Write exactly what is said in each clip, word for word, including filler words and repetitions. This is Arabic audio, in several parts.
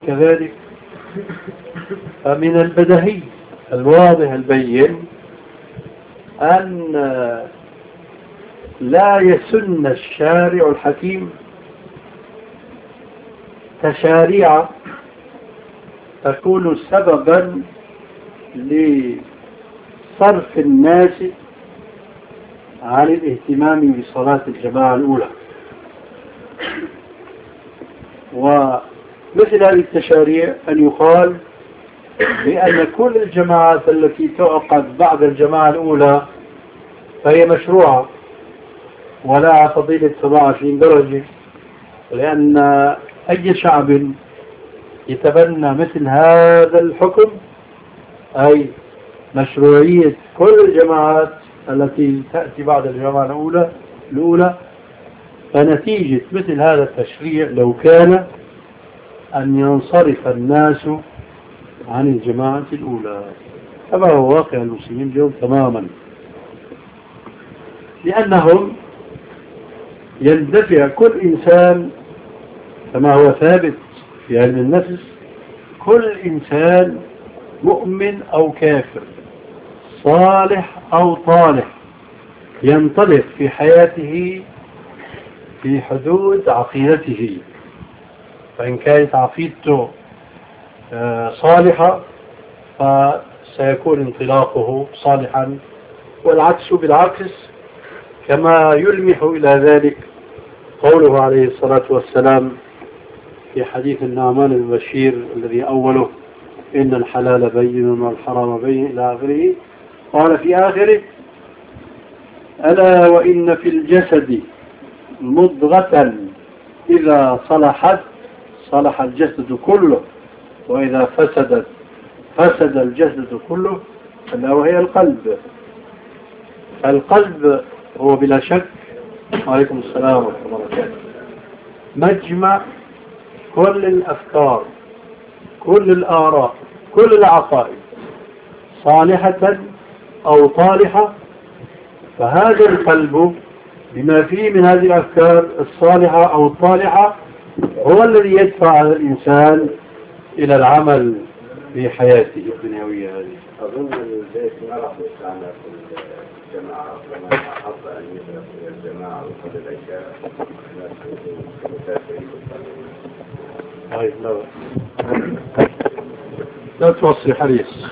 كذلك فمن البديهي الواضح البين أن لا يسن الشارع الحكيم تشاريع تكون سببا لصرف الناس عن الاهتمام بصلاة الجماعة الأولى. ومثل هذه التشاريع أن يقال بأن كل الجماعات التي تعقد بعد الجماعة الأولى فهي مشروعة ولا فضيلة سبعة وعشرين درجة، لأن أي شعب يتبنى مثل هذا الحكم أي مشروعية كل الجماعات التي تأتي بعد الجماعة الأولى الأولى فنتيجة مثل هذا التشريع لو كان أن ينصرف الناس عن الجماعة الأولى، كما هو واقع المسلمين اليوم تماما، لأنهم يندفع كل إنسان كما هو ثابت في علم النفس، كل إنسان مؤمن أو كافر صالح أو طالح ينطلق في حياته في حدود عقيدته، فإن كانت عقيدته صالحة فسيكون انطلاقه صالحا، والعكس بالعكس، كما يلمح إلى ذلك قوله عليه الصلاة والسلام في حديث النعمان البشير الذي أوله إن الحلال بين والحرام بين إلى آخره، قال في آخره ألا وإن في الجسد مضغة إذا صلحت صلح الجسد كله وإذا فسدت فسد الجسد كله، ألا وهي القلب. القلب هو بلا شك، وعليكم السلام ورحمة الله وبركاته، مجمع كل الأفكار كل الآراء كل العقائد صالحة أو طالحة، فهذا القلب بما فيه من هذه الأفكار الصالحة أو الطالحة هو الذي يدفع الإنسان إلى العمل في حياته الدنيوية هذه. أظن البيت ما راح يستعمل في الجماعة وما أحب أن يدرك في الجماعة وكل الأشياء طيب لا لا توصي حريص،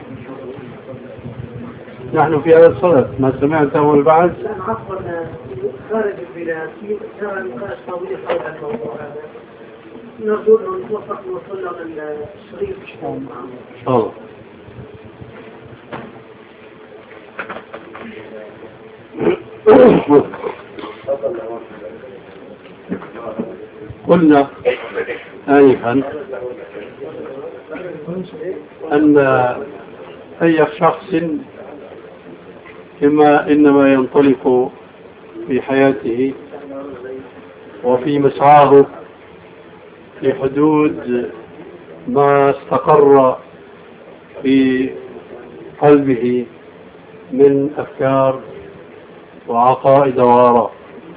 نحن في هذا الصدد ما سمعت أول بعد عفوا خارج البلاد في نقاش طويل حول الموضوع هذا، نرجو أن نوفق وصلنا للشريف إن شاء الله. قلنا آنفا أن أي شخص إما إنما ينطلق في حياته وفي مسعاه في حدود ما استقر في قلبه من أفكار وعقائد وآراء،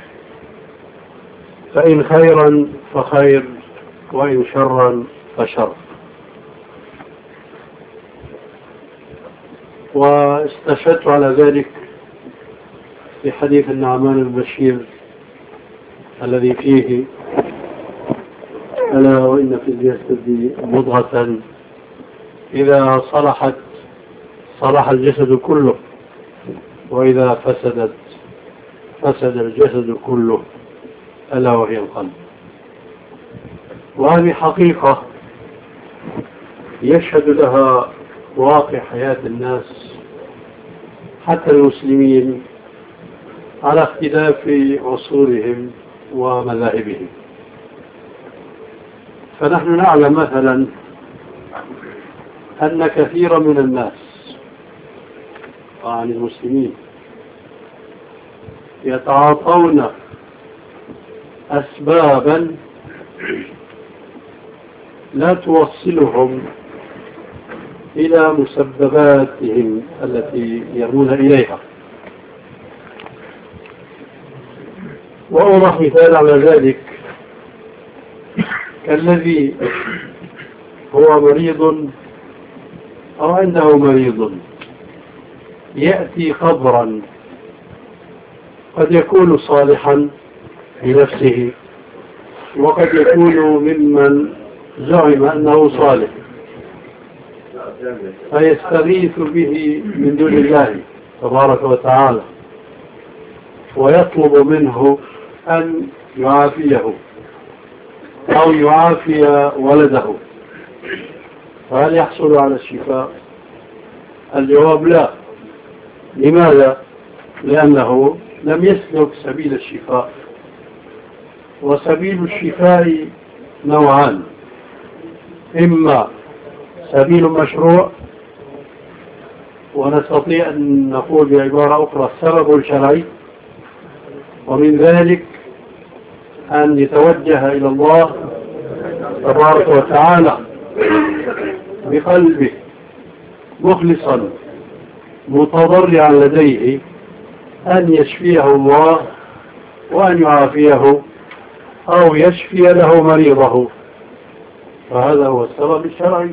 فإن خيرا فخير وإن شرا فشر. واستشهدت على ذلك في حديث النعمان البشير الذي فيه ألا وإن في الجسد مضغة إذا صلحت صلح الجسد كله وإذا فسدت فسد الجسد كله ألا وهي القلب. وهذه حقيقة يشهد لها واقع حياة الناس حتى المسلمين على اختلاف عصورهم ومذاهبهم. فنحن نعلم مثلا أن كثيرا من الناس عن المسلمين يتعاطون أسبابا لا توصلهم إلى مسبباتهم التي يرمون إليها. وأوضح مثال على ذلك كالذي هو مريض أو عنده مريض يأتي قبرا قد يكون صالحا بنفسه وقد يكون ممن زعم أنه صالح فيستغيث به من دون الله تبارك وتعالى ويطلب منه أن يعافيه أو يعافي ولده، فهل يحصل على الشفاء؟ الجواب لا. لماذا؟ لأنه لم يسلك سبيل الشفاء، وسبيل الشفاء نوعان: إما سبيل مشروع، ونستطيع أن نقول بعبارة أخرى السبب الشرعي، ومن ذلك أن يتوجه إلى الله تبارك وتعالى بقلبه مخلصا متضرعا لديه أن يشفيه الله وأن يعافيه أو يشفي له مريضه، فهذا هو السبب الشرعي،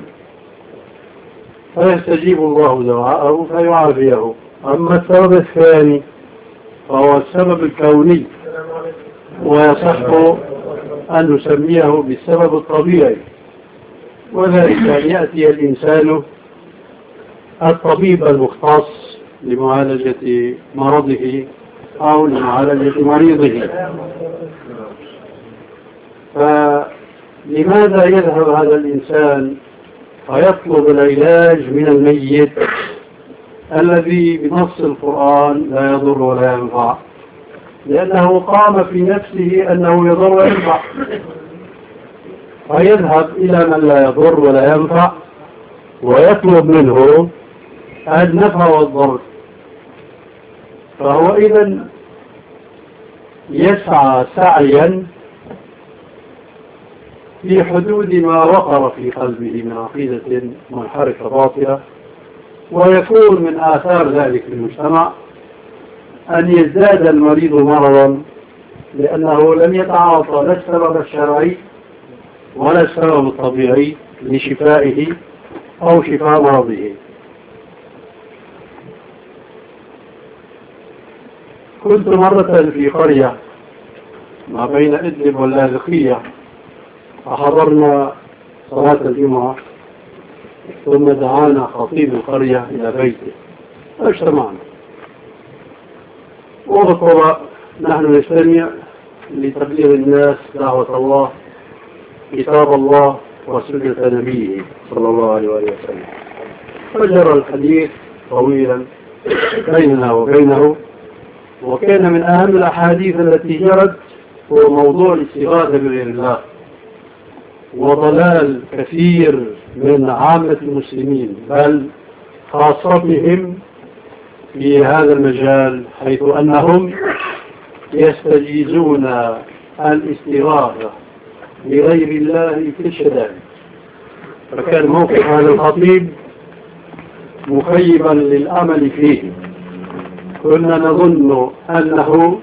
فيستجيب الله دعاءه فيعافيه. أما السبب الثاني فهو السبب الكوني، ويصح أن نسميه بالسبب الطبيعي، وذلك أن يأتي الإنسان الطبيب المختص لمعالجة مرضه أو لمعالجة مريضه. فلماذا يذهب هذا الإنسان فيطلب العلاج من الميت الذي بنص القرآن لا يضر ولا ينفع؟ لأنه قام في نفسه أنه يضر وينفع، فيذهب إلى من لا يضر ولا ينفع ويطلب منه النفع والضر، فهو إذن يسعى سعيا في حدود ما وقر في قلبه من عقيدة منحرفة باطلة، ويكون من آثار ذلك في المجتمع أن يزداد المريض مرضا لأنه لم يتعاطى لا السبب الشرعي ولا السبب الطبيعي لشفائه أو شفاء مرضه. كنت مرة في قرية ما بين إدلب واللاذقية، فحضرنا صلاة الجمعة، ثم دعانا خطيب القرية إلى بيته فاجتمعنا وذكر نحن نستمع لتبليغ الناس دعوة الله، كتاب الله وسنة نبيه صلى الله عليه وسلم. فجرى الحديث طويلا بيننا وبينه، وكان من أهم الأحاديث التي جرت هو موضوع الاستغاثة بغير الله، وضلال كثير من عامة المسلمين بل خاصتهم في هذا المجال، حيث أنهم يستجيزون الاستغاثة بغير الله في الشدائد. فكان موقف هذا الخطيب مخيبا للأمل فيه. كنا نظن أنه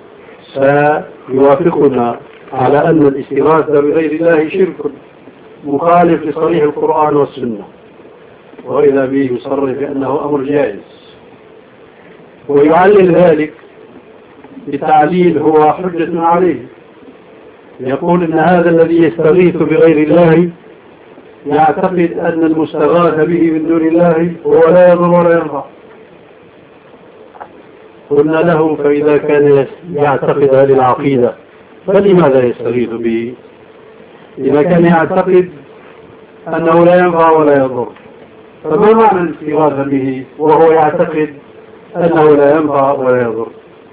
سيوافقنا على أن الاستغاثة بغير الله شرك مخالف لصريح القرآن والسنة، وإذا به يصرح بأنه أمر جائز، ويعلل ذلك بتعليل هو حجة عليه، يقول إن هذا الذي يستغيث بغير الله يعتقد أن المستغاث به من دون الله هو لا يضر ولا ينفع. قلنا له: فإذا كان يعتقد هذه العقيدة فلماذا يستغيث به؟ إذا كان يعتقد أنه لا ينفع ولا يضر، فما معنى الاستغاثة به وهو يعتقد أنه لا ينفع ولا يضر؟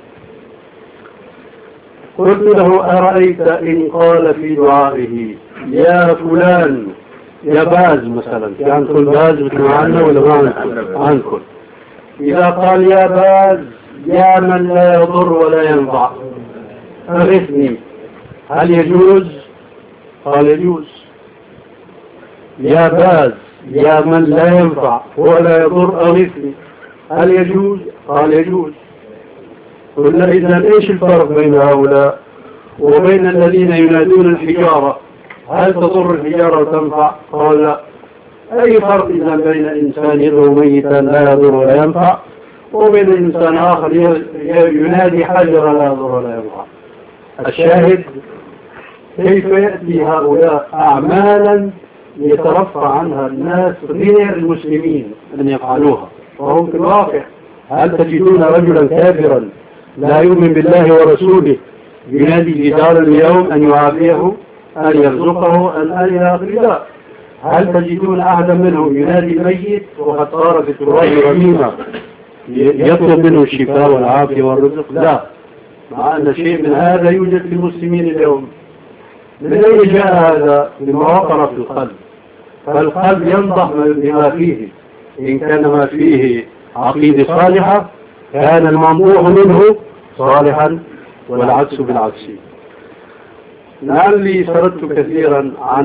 قلت له: أرأيت إن قال في دعائه يا فلان، يا باز مثلا، في عنكم باز بتمعنا ولا ما عنكم؟ إذا قال يا باز يا من لا يضر ولا ينفع أغثني، هل يجوز؟ قال: يجوز. يا باز يا من لا ينفع ولا يضر أغثني، هل يجوز؟ قال: يجوز. قلنا: إذن إيش الفرق بين هؤلاء وبين الذين ينادون الحجارة هل تضر الحجارة وتنفع؟ قال لا. أي فرق إذا بين إنسان يدعو ميتا لا يضر ولا ينفع وبين إنسان آخر ينادي حجرا لا يضر ولا ينفع؟ الشاهد كيف يأتي هؤلاء أعمالا يترفع عنها الناس غير المسلمين أن يفعلوها وهم في الواقع. هل تجدون رجلا كافرا لا يؤمن بالله ورسوله ينادي جدار اليوم أن يعافيه أن يرزقه أن إلى آخر ذلك؟ هل تجدون أحدا منهم ينادي الميت وقد صار في التراب رميما يطلب منه الشفاء والعافية والرزق؟ لا. مع أن شيء من هذا يوجد في المسلمين اليوم. من أين جاء هذا؟ مما وقر في القلب. فالقلب ينضح بما فيه. إن كان ما فيه عقيدة صالحة كان المنضوح منه صالحا والعكس بالعكس. لعلي سردت كثيرا عن